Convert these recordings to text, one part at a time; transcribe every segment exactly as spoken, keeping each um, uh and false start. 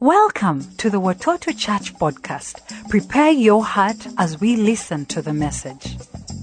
Welcome to the Watoto Church podcast. Prepare your heart as we listen to the message.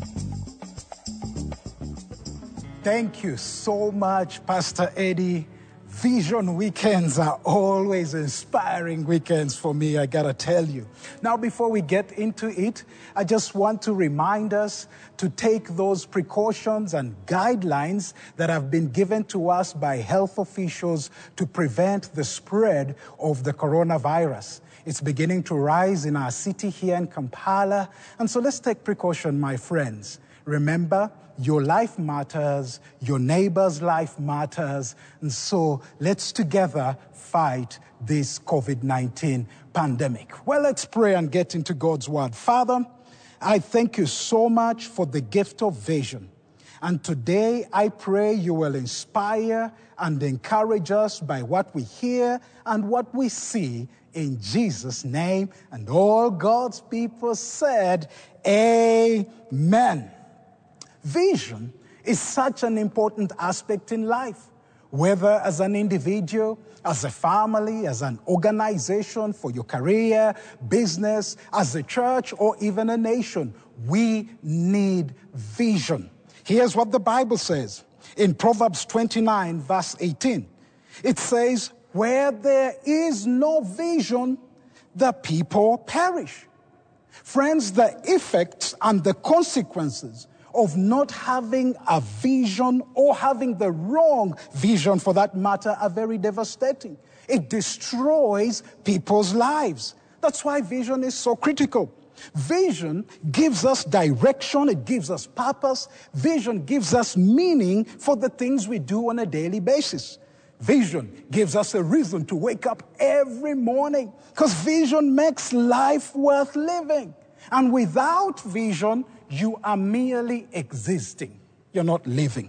Thank you so much, Pastor Eddie. Vision weekends are always inspiring weekends for me, I gotta tell you. Now, before we get into it, I just want to remind us to take those precautions and guidelines that have been given to us by health officials to prevent the spread of the coronavirus. It's beginning to rise in our city here in Kampala, and so let's take precaution, my friends. Remember, your life matters, your neighbor's life matters, and so let's together fight this covid nineteen pandemic. Well, let's pray and get into God's word. Father, I thank you so much for the gift of vision. And today I pray you will inspire and encourage us by what we hear and what we see in Jesus' name. And all God's people said, Amen. Vision is such an important aspect in life, whether as an individual, as a family, as an organization, for your career, business, as a church, or even a nation. We need vision. Here's what the Bible says in Proverbs twenty-nine, verse eighteen. It says, where there is no vision, the people perish. Friends, the effects and the consequences of not having a vision or having the wrong vision for that matter are very devastating. It destroys people's lives. That's why vision is so critical. Vision gives us direction, it gives us purpose. Vision gives us meaning for the things we do on a daily basis. Vision gives us a reason to wake up every morning because vision makes life worth living. And without vision, you are merely existing. You're not living.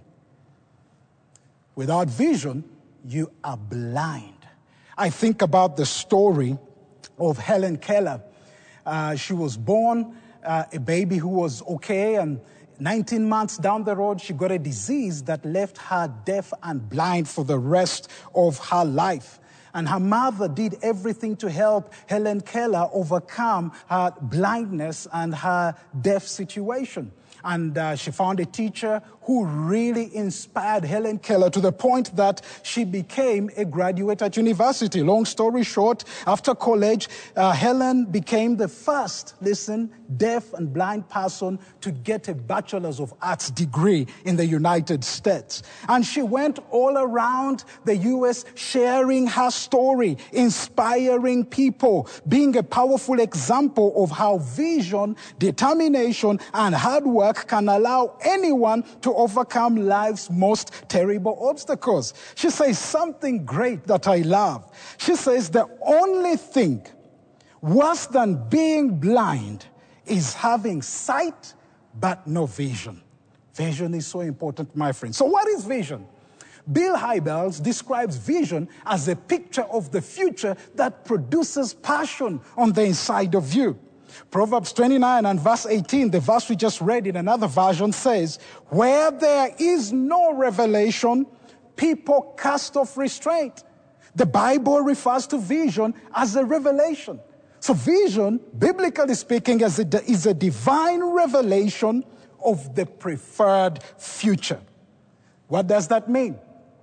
Without vision, you are blind. I think about the story of Helen Keller. Uh, she was born uh, a baby who was okay, and nineteen months down the road, she got a disease that left her deaf and blind for the rest of her life. And her mother did everything to help Helen Keller overcome her blindness and her deaf situation. And uh, she found a teacher who really inspired Helen Keller to the point that she became a graduate at university. Long story short, after college, uh, Helen became the first, listen, deaf and blind person to get a Bachelor's of Arts degree in the United States. And she went all around the U S sharing her story, inspiring people, being a powerful example of how vision, determination, and hard work can allow anyone to overcome life's most terrible obstacles. She says something great that I love. She says the only thing worse than being blind is having sight but no vision. Vision is so important, my friend. So what is vision? Bill Hybels describes vision as a picture of the future that produces passion on the inside of you. Proverbs twenty-nine and verse eighteen, the verse we just read in another version says, where there is no revelation, people cast off restraint. The Bible refers to vision as a revelation. So vision, biblically speaking, is a, is a divine revelation of the preferred future. What does that mean?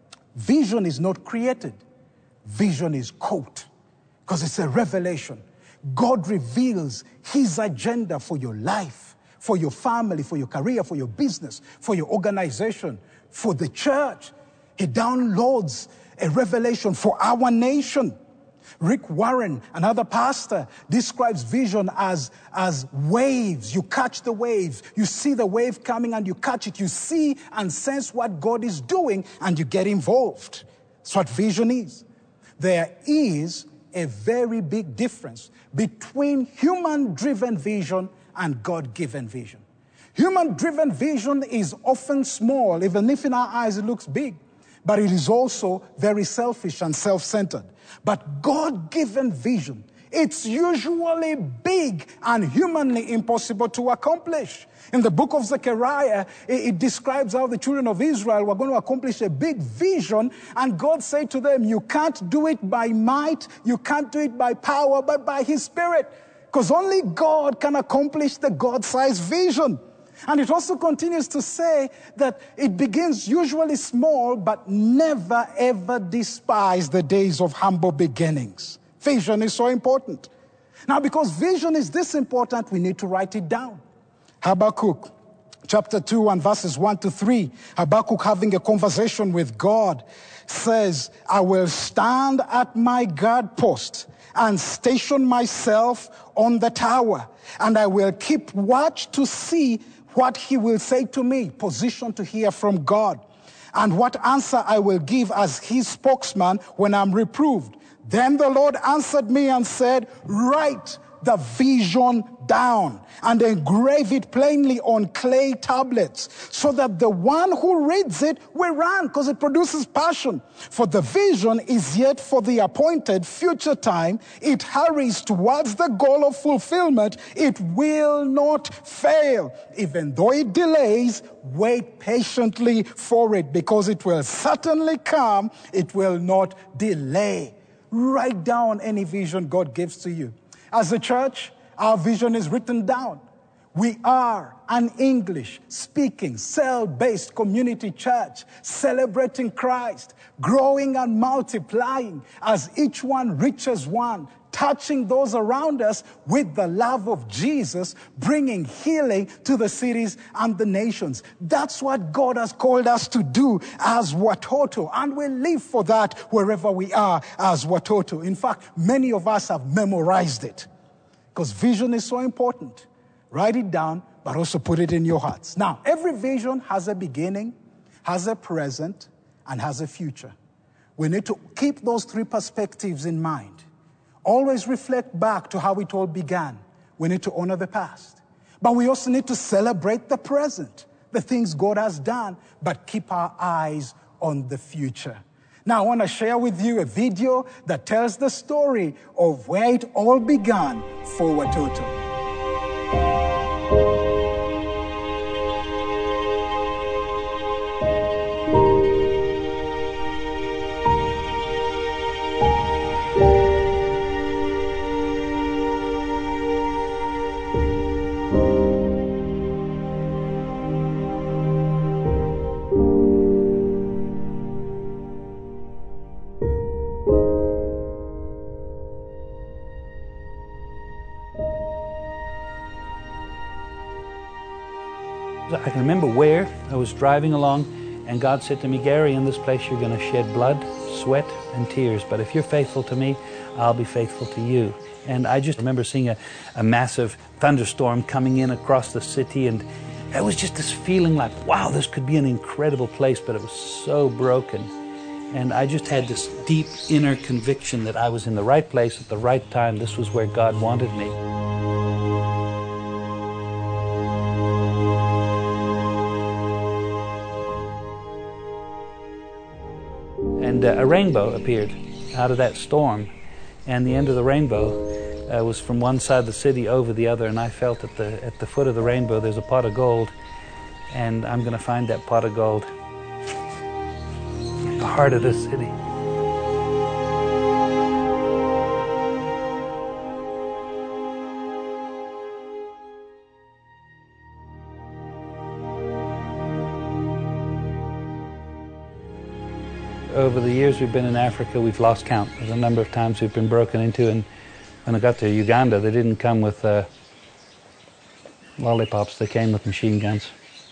Vision is not created. Vision is caught because it's a revelation. God reveals his agenda for your life, for your family, for your career, for your business, for your organization, for the church. He downloads a revelation for our nation. Rick Warren, another pastor, describes vision as, as waves. You catch the waves. You see the wave coming and you catch it. You see and sense what God is doing and you get involved. That's what vision is. There is a very big difference between human-driven vision and God-given vision. Human-driven vision is often small, even if in our eyes it looks big, but it is also very selfish and self-centered. But God-given vision it's usually big and humanly impossible to accomplish. In the book of Zechariah, it, it describes how the children of Israel were going to accomplish a big vision, and God said to them, you can't do it by might, you can't do it by power, but by His Spirit, because only God can accomplish the God-sized vision. And it also continues to say that it begins usually small, but never ever despise the days of humble beginnings. Vision is so important. Now, because vision is this important, we need to write it down. Habakkuk chapter two and verses one to three, Habakkuk, having a conversation with God, says, I will stand at my guard post and station myself on the tower, and I will keep watch to see what He will say to me, position to hear from God, and what answer I will give as His spokesman when I'm reproved. Then the Lord answered me and said, write the vision down and engrave it plainly on clay tablets, so that the one who reads it will run, because it produces passion. For the vision is yet for the appointed future time. It hurries towards the goal of fulfillment. It will not fail. Even though it delays, wait patiently for it, because it will certainly come. It will not delay. Write down any vision God gives to you. As a church, our vision is written down. We are an English-speaking, cell-based community church, celebrating Christ, growing and multiplying as each one reaches one, touching those around us with the love of Jesus, bringing healing to the cities and the nations. That's what God has called us to do as Watoto, and we live for that wherever we are as Watoto. In fact, many of us have memorized it, because vision is so important. Write it down, but also put it in your hearts. Now, every vision has a beginning, has a present, and has a future. We need to keep those three perspectives in mind. Always reflect back to how it all began. We need to honor the past. But we also need to celebrate the present, the things God has done, but keep our eyes on the future. Now, I want to share with you a video that tells the story of where it all began for Watoto. I can remember where I was driving along, and God said to me, Gary, in this place you're going to shed blood, sweat, and tears, but if you're faithful to me, I'll be faithful to you. And I just remember seeing a, a massive thunderstorm coming in across the city, and it was just this feeling like, wow, this could be an incredible place, but it was so broken. And I just had this deep inner conviction that I was in the right place at the right time. This was where God wanted me. And uh, a rainbow appeared out of that storm, and the end of the rainbow uh, was from one side of the city over the other, and I felt at the, at the foot of the rainbow there's a pot of gold, and I'm going to find that pot of gold in the heart of this city. Over the years we've been in Africa, we've lost count. There's a number of times we've been broken into, and when I got to Uganda, they didn't come with uh, lollipops, they came with machine guns.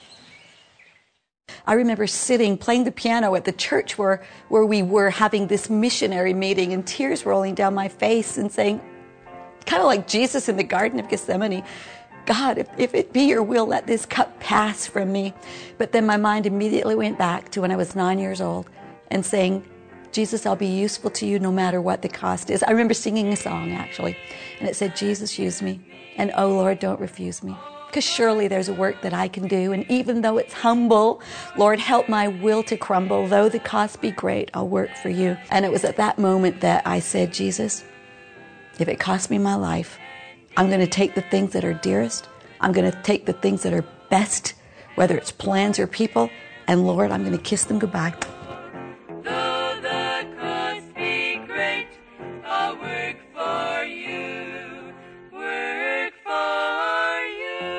I remember sitting, playing the piano at the church where, where we were having this missionary meeting, and tears rolling down my face and saying, kind of like Jesus in the Garden of Gethsemane, God, if, if it be your will, let this cup pass from me. But then my mind immediately went back to when I was nine years old and saying, Jesus, I'll be useful to you no matter what the cost is. I remember singing a song, actually, and it said, Jesus, use me, and oh, Lord, don't refuse me. Because surely there's a work that I can do, and even though it's humble, Lord, help my will to crumble. Though the cost be great, I'll work for you. And it was at that moment that I said, Jesus, if it costs me my life, I'm going to take the things that are dearest. I'm going to take the things that are best, whether it's plans or people, and Lord, I'm going to kiss them goodbye. Though the cost be great, I'll work for you, work for you.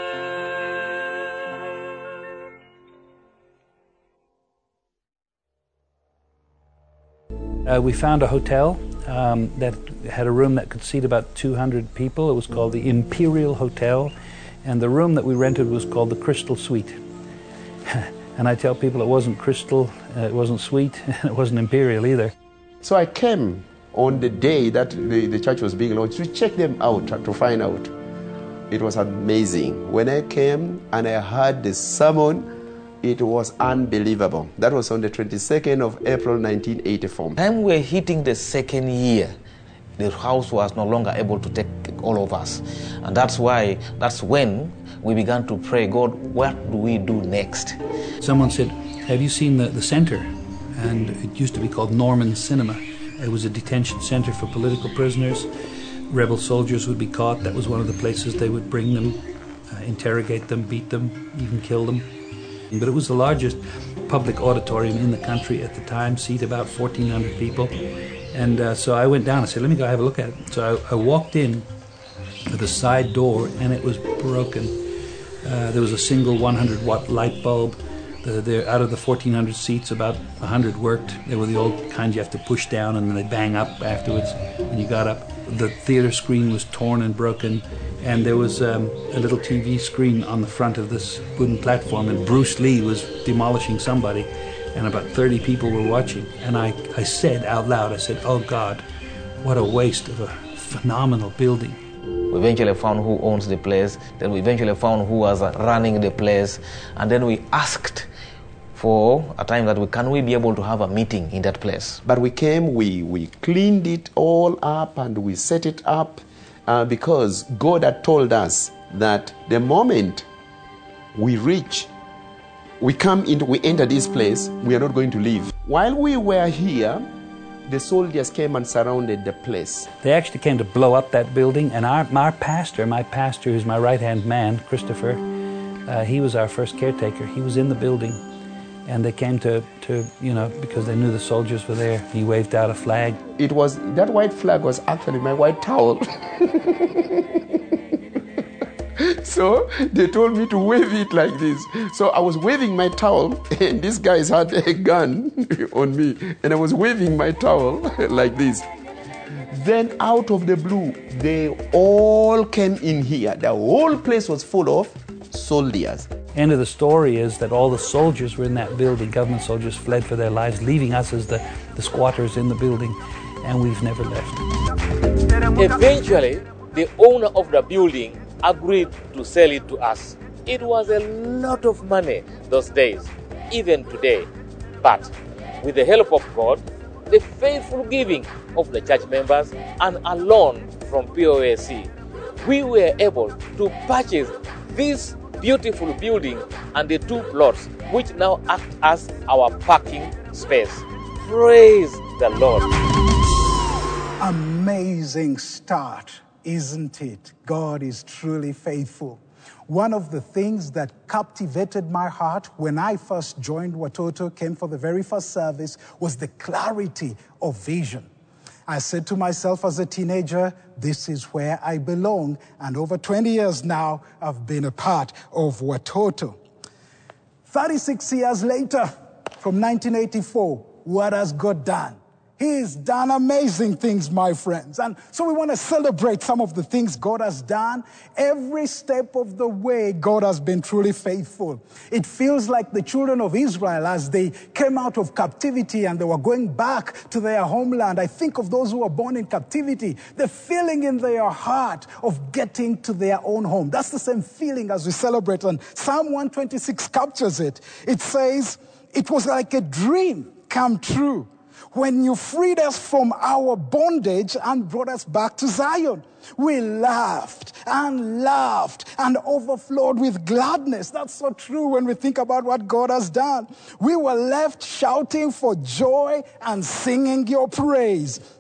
Uh, we found a hotel um, that had a room that could seat about two hundred people. It was called the Imperial Hotel, and the room that we rented was called the Crystal Suite. And I tell people it wasn't crystal, uh, it wasn't sweet, it wasn't imperial either. So I came on the day that the, the church was being launched to check them out, to find out. It was amazing. When I came and I heard the sermon, it was unbelievable. That was on the twenty-second of April nineteen eighty-four. Time we were hitting the second year, the house was no longer able to take all of us. And that's why, that's when we began to pray, God, what do we do next? Someone said, have you seen the, the center? And it used to be called Norman Cinema. It was a detention center for political prisoners. Rebel soldiers would be caught. That was one of the places they would bring them, uh, interrogate them, beat them, even kill them. But it was the largest public auditorium in the country at the time, seat about fourteen hundred people. And uh, so I went down, I said, let me go have a look at it. So I, I walked in to the side door and it was broken. Uh, there was a single one hundred watt light bulb. The, the, out of the fourteen hundred seats, about one hundred worked. They were the old kind you have to push down and then they bang up afterwards when you got up. The theater screen was torn and broken, and there was um, a little T V screen on the front of this wooden platform, and Bruce Lee was demolishing somebody, and about thirty people were watching. And I, I said out loud, I said, oh God, what a waste of a phenomenal building. We eventually found who owns the place, then we eventually found who was running the place, and then we asked for a time that we can we be able to have a meeting in that place. But we came, we, we cleaned it all up and we set it up uh, because God had told us that the moment we reach, we come into, we enter this place, we are not going to leave. While we were here, the soldiers came and surrounded the place. They actually came to blow up that building, and our, our pastor, my pastor, who's my right-hand man, Christopher, uh, he was our first caretaker. He was in the building, and they came to, to, you know, because they knew the soldiers were there. He waved out a flag. It was, that white flag was actually my white towel. So they told me to wave it like this. So I was waving my towel, and these guys had a gun on me, and I was waving my towel like this. Then out of the blue, they all came in here. The whole place was full of soldiers. End of the story is that all the soldiers were in that building. Government soldiers fled for their lives, leaving us as the, the squatters in the building, and we've never left. Eventually, the owner of the building agreed to sell it to us. It was a lot of money those days, even today. But with the help of God, the faithful giving of the church members, and a loan from P O A C, we were able to purchase this beautiful building and the two plots, which now act as our parking space. Praise the Lord. Amazing start, isn't it? God is truly faithful. One of the things that captivated my heart when I first joined Watoto, came for the very first service, was the clarity of vision. I said to myself as a teenager, this is where I belong. And over twenty years now, I've been a part of Watoto. thirty-six years later, from nineteen eighty-four, what has God done? He's done amazing things, my friends. And so we want to celebrate some of the things God has done. Every step of the way, God has been truly faithful. It feels like the children of Israel, as they came out of captivity and they were going back to their homeland. I think of those who were born in captivity, the feeling in their heart of getting to their own home. That's the same feeling as we celebrate. And Psalm one twenty-six captures it. It says, it was like a dream come true when you freed us from our bondage and brought us back to Zion. We laughed and laughed and overflowed with gladness. That's so true when we think about what God has done. We were left shouting for joy and singing your praise.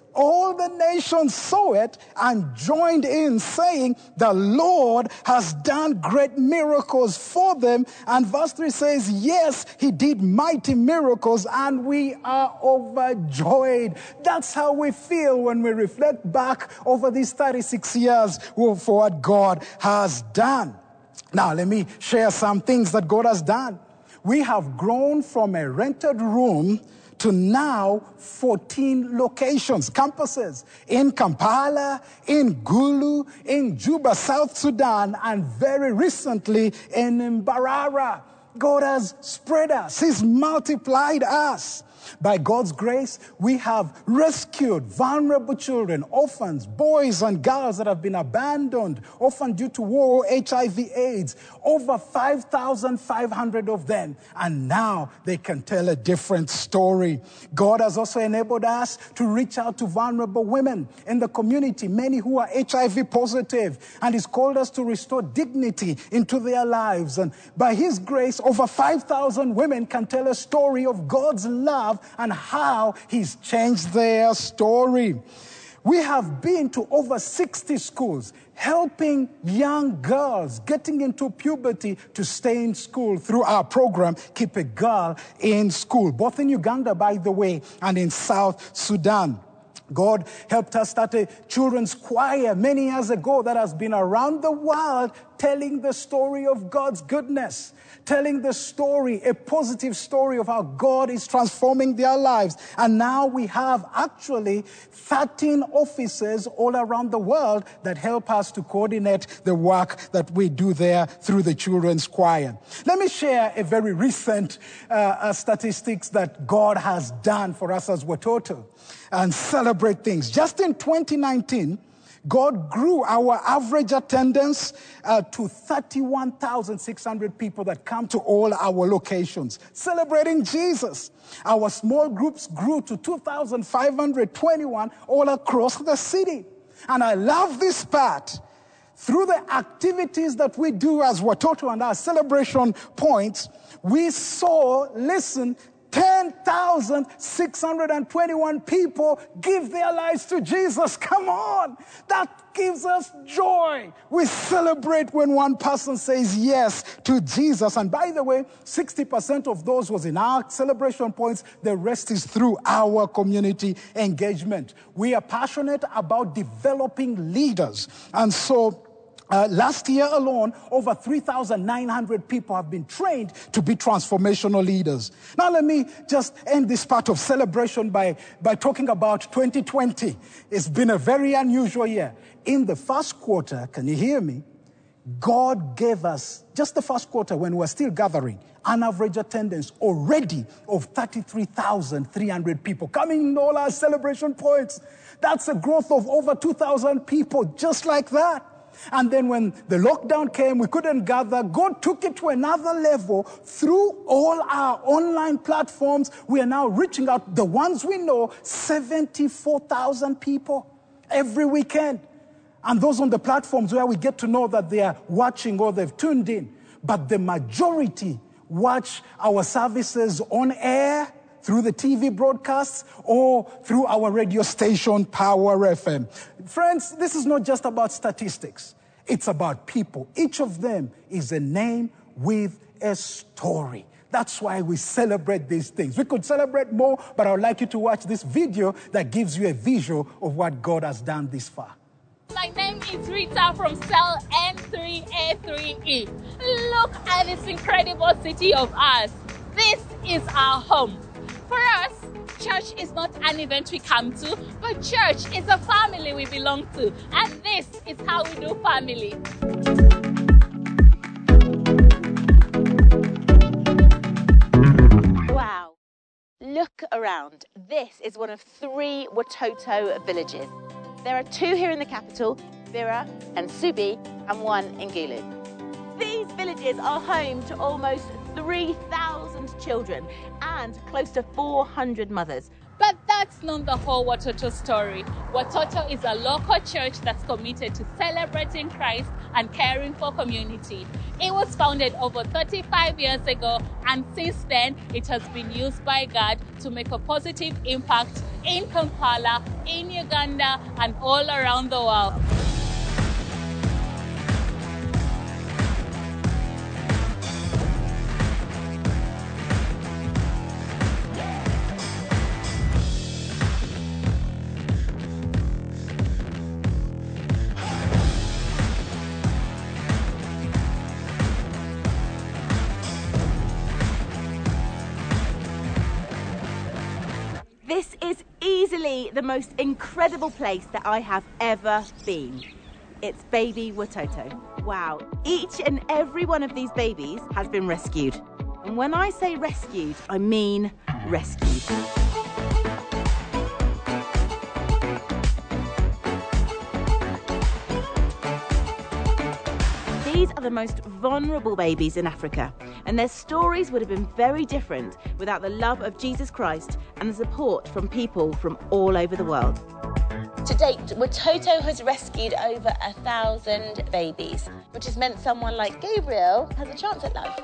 All the nations saw it and joined in, saying, the Lord has done great miracles for them. And verse three says, yes, he did mighty miracles, and we are overjoyed. That's how we feel when we reflect back over these thirty-six years for what God has done. Now, let me share some things that God has done. We have grown from a rented room to now fourteen locations, campuses in Kampala, in Gulu, in Juba, South Sudan, and very recently in Mbarara. God has spread us. He's multiplied us. By God's grace, we have rescued vulnerable children, orphans, boys and girls that have been abandoned, often due to war, H I V AIDS, over five thousand five hundred of them. And now they can tell a different story. God has also enabled us to reach out to vulnerable women in the community, many who are H I V positive, and He's called us to restore dignity into their lives. And by His grace, over five thousand women can tell a story of God's love and how He's changed their story. We have been to over sixty schools, helping young girls getting into puberty to stay in school through our program, Keep a Girl in School, both in Uganda, by the way, and in South Sudan. God helped us start a children's choir many years ago that has been around the world telling the story of God's goodness, telling the story, a positive story of how God is transforming their lives. And now we have actually thirteen offices all around the world that help us to coordinate the work that we do there through the children's choir. Let me share a very recent uh, uh, statistics that God has done for us as Watoto and celebrate things. Just in twenty nineteen, God grew our average attendance uh, to thirty-one thousand six hundred people that come to all our locations, celebrating Jesus. Our small groups grew to two thousand five hundred twenty-one all across the city. And I love this part. Through the activities that we do as Watoto and our celebration points, we saw, listen, ten thousand six hundred twenty-one people give their lives to Jesus. Come on. That gives us joy. We celebrate when one person says yes to Jesus. And by the way, sixty percent of those was in our celebration points. The rest is through our community engagement. We are passionate about developing leaders. And so Uh, last year alone, over three thousand nine hundred people have been trained to be transformational leaders. Now let me just end this part of celebration by, by talking about twenty twenty. It's been a very unusual year. In the first quarter, can you hear me? God gave us, just the first quarter when we were still gathering, an average attendance already of thirty-three thousand three hundred people coming in all our celebration points. That's a growth of over two thousand people, just like that. And then when the lockdown came, we couldn't gather. God took it to another level. Through all our online platforms, we are now reaching out, the ones we know, seventy-four thousand people every weekend. And those on the platforms where we get to know that they are watching or they've tuned in. But the majority watch our services on air, through the T V broadcasts, or through our radio station, Power F M. Friends, this is not just about statistics. It's about people. Each of them is a name with a story. That's why we celebrate these things. We could celebrate more, but I would like you to watch this video that gives you a visual of what God has done this far. My name is Rita from cell N three A three E. Look at this incredible city of ours. This is our home. For us, church is not an event we come to, but church is a family we belong to. And this is how we do family. Wow. Look around. This is one of three Watoto villages. There are two here in the capital, Bira and Subi, and one in Gulu. These villages are home to almost three thousand children and close to four hundred mothers. But that that's not the whole Watoto story. Watoto is a local church that's committed to celebrating Christ and caring for community. It was founded over thirty-five years ago, and since then, it has been used by God to make a positive impact in Kampala, in Uganda, and all around the world. This is easily the most incredible place that I have ever been. It's Baby Watoto. Wow, each and every one of these babies has been rescued. And when I say rescued, I mean rescued. These are the most vulnerable babies in Africa, and their stories would have been very different without the love of Jesus Christ and the support from people from all over the world. To date, Watoto has rescued over a thousand babies, which has meant someone like Gabriel has a chance at life.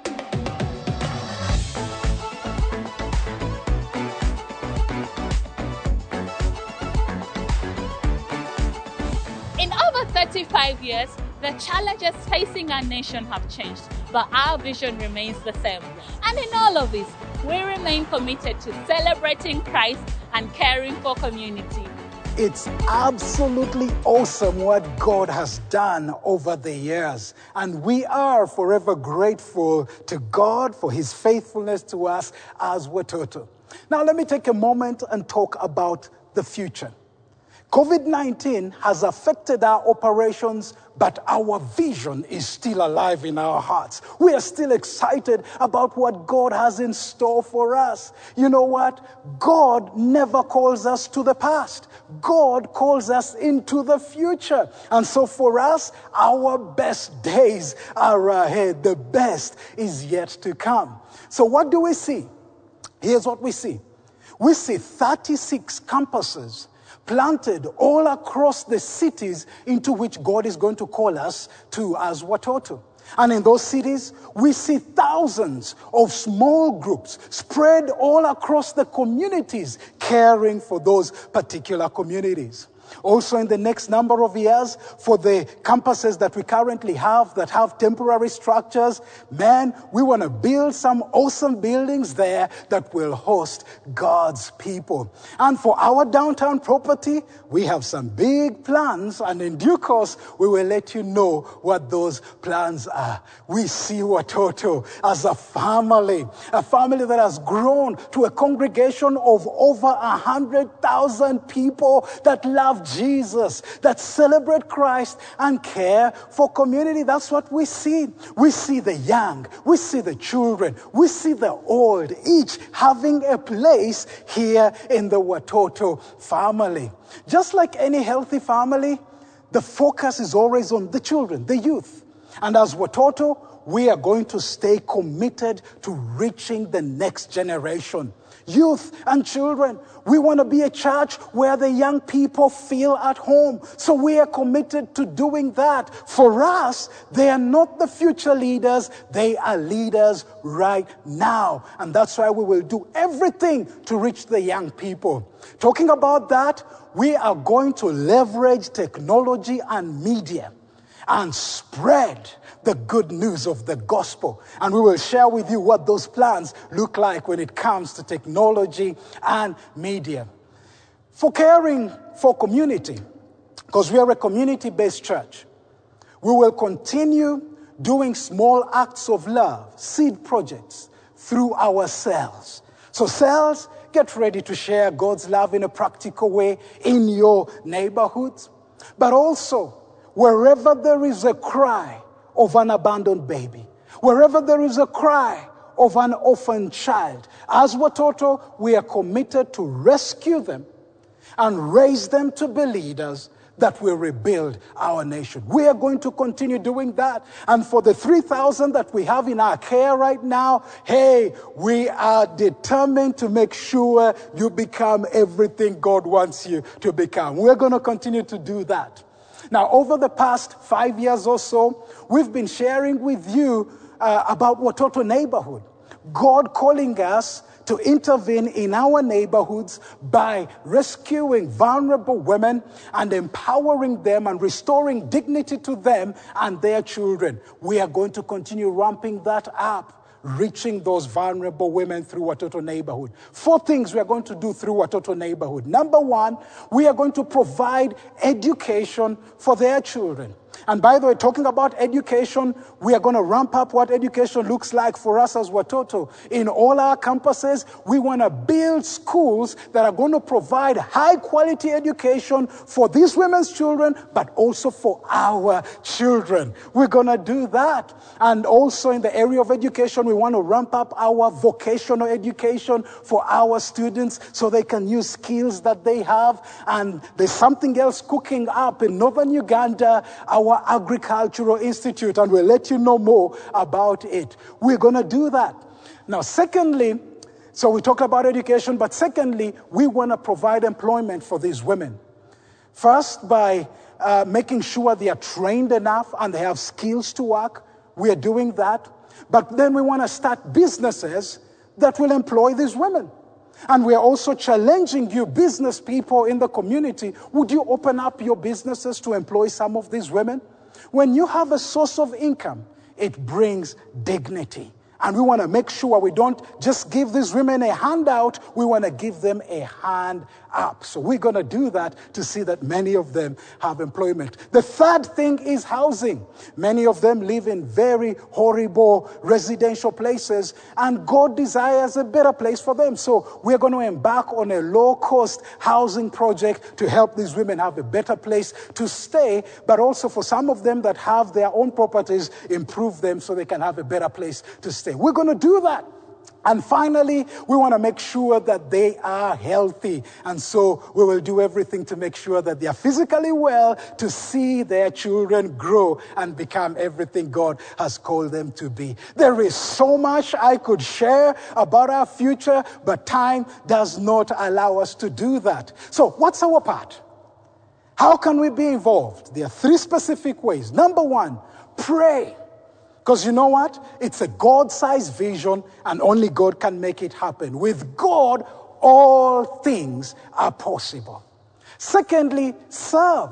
In over thirty-five years, the challenges facing our nation have changed, but our vision remains the same. And in all of this, we remain committed to celebrating Christ and caring for community. It's absolutely awesome what God has done over the years. And we are forever grateful to God for his faithfulness to us as Watoto. Now let me take a moment and talk about the future. COVID nineteen has affected our operations, but our vision is still alive in our hearts. We are still excited about what God has in store for us. You know what? God never calls us to the past. God calls us into the future. And so for us, our best days are ahead. The best is yet to come. So what do we see? Here's what we see. We see thirty-six campuses planted all across the cities into which God is going to call us to as Watoto. And in those cities, we see thousands of small groups spread all across the communities, caring for those particular communities. Also in the next number of years, for the campuses that we currently have that have temporary structures, man, we want to build some awesome buildings there that will host God's people. And for our downtown property, we have some big plans, and in due course, we will let you know what those plans are. We see Watoto as a family, a family that has grown to a congregation of over a hundred thousand people that love Jesus, that celebrate Christ and care for community. That's what we see. We see the young, we see the children, we see the old, each having a place here in the Watoto family. Just like any healthy family, the focus is always on the children, the youth. And as Watoto, we are going to stay committed to reaching the next generation. Youth and children, we want to be a church where the young people feel at home. So we are committed to doing that. For us, they are not the future leaders. They are leaders right now. And that's why we will do everything to reach the young people. Talking about that, we are going to leverage technology and media and spread the good news of the gospel. And we will share with you what those plans look like when it comes to technology and media. For caring for community, because we are a community-based church, we will continue doing small acts of love, seed projects, through our cells. So cells, get ready to share God's love in a practical way in your neighborhoods. But also, wherever there is a cry of an abandoned baby, wherever there is a cry of an orphan child, as Watoto, we are committed to rescue them and raise them to be leaders that will rebuild our nation. We are going to continue doing that. And for the three thousand that we have in our care right now, hey, we are determined to make sure you become everything God wants you to become. We're going to continue to do that. Now, over the past five years or so, we've been sharing with you uh, about Watoto neighborhood. God calling us to intervene in our neighborhoods by rescuing vulnerable women and empowering them and restoring dignity to them and their children. We are going to continue ramping that up, reaching those vulnerable women through Watoto neighborhood. Four things we are going to do through Watoto neighborhood. Number one, we are going to provide education for their children. And by the way, talking about education, we are going to ramp up what education looks like for us as Watoto. In all our campuses, we want to build schools that are going to provide high-quality education for these women's children, but also for our children. We're going to do that. And also in the area of education, we want to ramp up our vocational education for our students so they can use skills that they have. And there's something else cooking up in northern Uganda, our Agricultural Institute, and we'll let you know more about it. We're going to do that. Now, secondly, so we talked about education, but secondly, we want to provide employment for these women. First, by uh, making sure they are trained enough and they have skills to work. We are doing that. But then we want to start businesses that will employ these women. And we are also challenging you, business people in the community, would you open up your businesses to employ some of these women? When you have a source of income, it brings dignity. And we want to make sure we don't just give these women a handout, we want to give them a hand up. So we're going to do that to see that many of them have employment. The third thing is housing. Many of them live in very horrible residential places, and God desires a better place for them. So we're going to embark on a low-cost housing project to help these women have a better place to stay, but also for some of them that have their own properties, improve them so they can have a better place to stay. We're going to do that. And finally, we want to make sure that they are healthy. And so we will do everything to make sure that they are physically well, to see their children grow and become everything God has called them to be. There is so much I could share about our future, but time does not allow us to do that. So what's our part? How can we be involved? There are three specific ways. Number one, pray. Because you know what? It's a God-sized vision, and only God can make it happen. With God, all things are possible. Secondly, serve.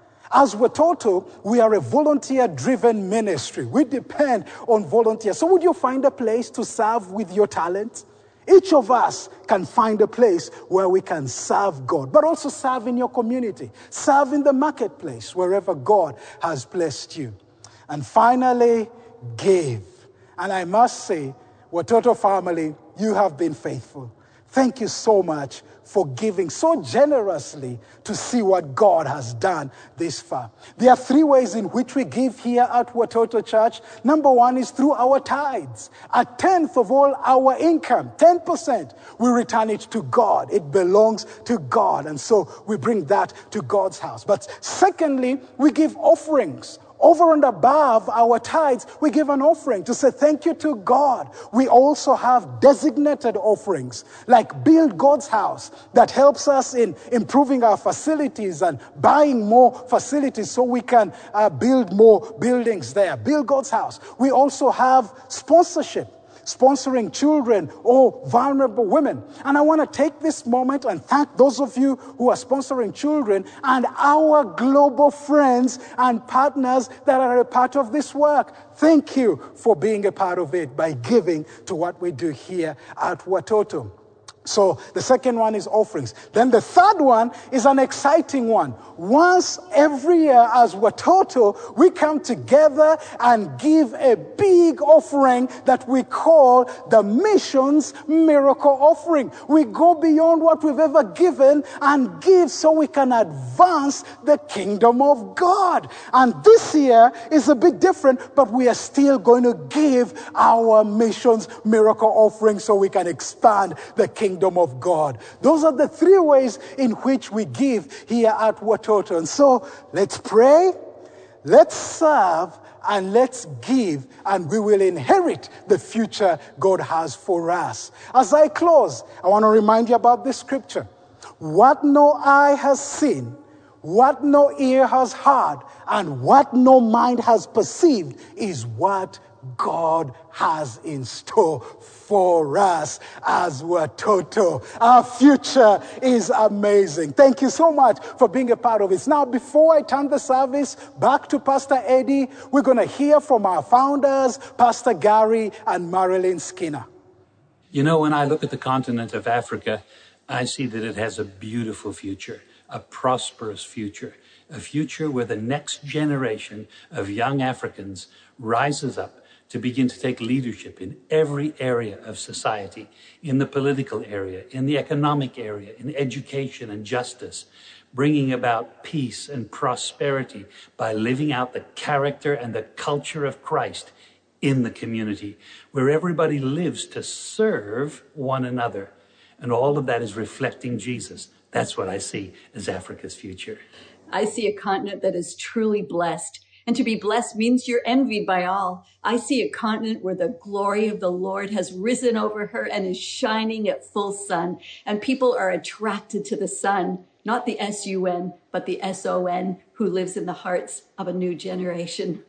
As Watoto, we are a volunteer-driven ministry. We depend on volunteers. So would you find a place to serve with your talent? Each of us can find a place where we can serve God, but also serve in your community. Serve in the marketplace, wherever God has placed you. And finally, give. And I must say, Watoto family, you have been faithful. Thank you so much for giving so generously to see what God has done this far. There are three ways in which we give here at Watoto Church. Number one is through our tithes. A tenth of all our income, ten percent, we return it to God. It belongs to God. And so we bring that to God's house. But secondly, we give offerings. Over and above our tithes, we give an offering to say thank you to God. We also have designated offerings, like Build God's House, that helps us in improving our facilities and buying more facilities so we can uh, build more buildings there. Build God's House. We also have sponsorship, sponsoring children or vulnerable women. And I want to take this moment and thank those of you who are sponsoring children and our global friends and partners that are a part of this work. Thank you for being a part of it by giving to what we do here at Watoto. So the second one is offerings. Then the third one is an exciting one. Once every year as Watoto, we come together and give a big offering that we call the Missions Miracle Offering. We go beyond what we've ever given and give so we can advance the kingdom of God. And this year is a bit different, but we are still going to give our Missions Miracle Offering so we can expand the kingdom kingdom of God. Those are the three ways in which we give here at Watoto. And so let's pray, let's serve, and let's give, and we will inherit the future God has for us. As I close, I want to remind you about this scripture. What no eye has seen, what no ear has heard, and what no mind has perceived is what God has in store for us as Watoto. Our future is amazing. Thank you so much for being a part of it. Now, before I turn the service back to Pastor Eddie, we're going to hear from our founders, Pastor Gary and Marilyn Skinner. You know, when I look at the continent of Africa, I see that it has a beautiful future, a prosperous future, a future where the next generation of young Africans rises up to begin to take leadership in every area of society, in the political area, in the economic area, in education and justice, bringing about peace and prosperity by living out the character and the culture of Christ in the community, where everybody lives to serve one another. And all of that is reflecting Jesus. That's what I see as Africa's future. I see a continent that is truly blessed. And to be blessed means you're envied by all. I see a continent where the glory of the Lord has risen over her and is shining at full sun. And people are attracted to the sun, not the S U N, but the S O N, who lives in the hearts of a new generation.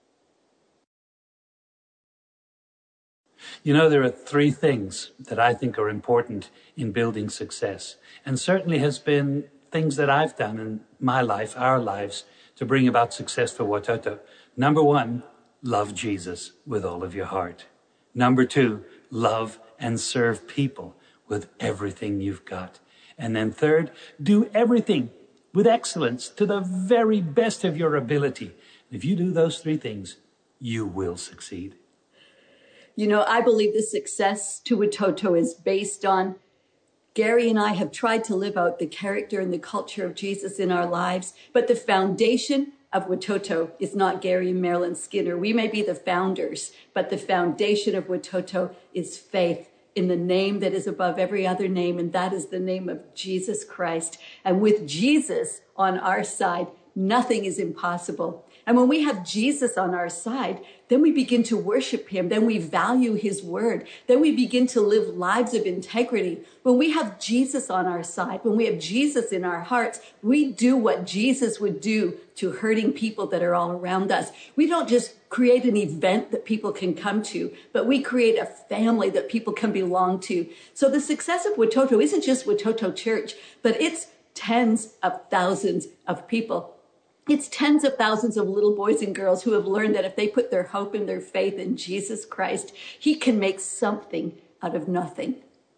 You know, there are three things that I think are important in building success, and certainly has been things that I've done in my life, our lives, to bring about success for Watoto. Number one, love Jesus with all of your heart. Number two, love and serve people with everything you've got. And then third, do everything with excellence to the very best of your ability. If you do those three things, you will succeed. You know, I believe the success to Watoto is based on Gary and I have tried to live out the character and the culture of Jesus in our lives, but the foundation of Watoto is not Gary and Marilyn Skinner. We may be the founders, but the foundation of Watoto is faith in the name that is above every other name, and that is the name of Jesus Christ. And with Jesus on our side, nothing is impossible. And when we have Jesus on our side, then we begin to worship him. Then we value his word. Then we begin to live lives of integrity. When we have Jesus on our side, when we have Jesus in our hearts, we do what Jesus would do to hurting people that are all around us. We don't just create an event that people can come to, but we create a family that people can belong to. So the success of Watoto isn't just Watoto Church, but it's tens of thousands of people. It's tens of thousands of little boys and girls who have learned that if they put their hope and their faith in Jesus Christ, he can make something out of nothing.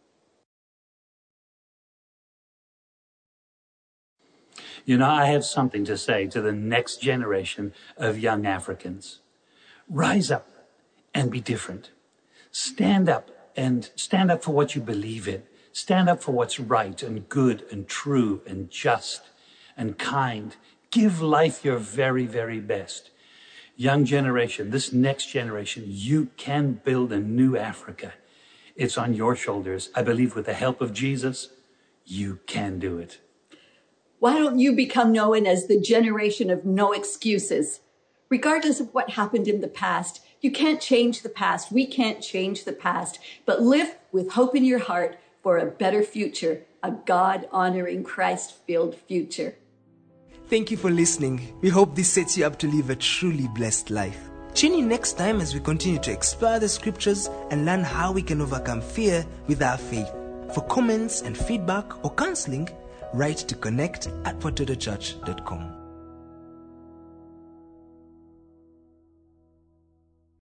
You know, I have something to say to the next generation of young Africans. Rise up and be different. Stand up and stand up for what you believe in. Stand up for what's right and good and true and just and kind. Give life your very, very best. Young generation, this next generation, you can build a new Africa. It's on your shoulders. I believe with the help of Jesus, you can do it. Why don't you become known as the generation of no excuses? Regardless of what happened in the past, you can't change the past. We can't change the past, but live with hope in your heart for a better future, a God-honoring, Christ-filled future. Thank you for listening. We hope this sets you up to live a truly blessed life. Tune in next time as we continue to explore the scriptures and learn how we can overcome fear with our faith. For comments and feedback or counseling, write to connect at watoto church dot com.